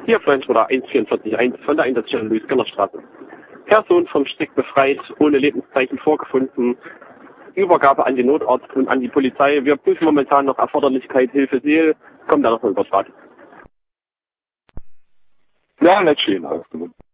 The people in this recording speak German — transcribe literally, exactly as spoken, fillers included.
Hier Freund oder eins vier vier eins von der Einsatzstelle Luis-Göller-Straße. Person vom Strick befreit, ohne Lebenszeichen vorgefunden. Übergabe an den Notarzt und an die Polizei. Wir prüfen momentan noch Erforderlichkeit, Hilfe, Seel. Kommt da noch mal über Stadt. Ja, nicht schön, alles gut.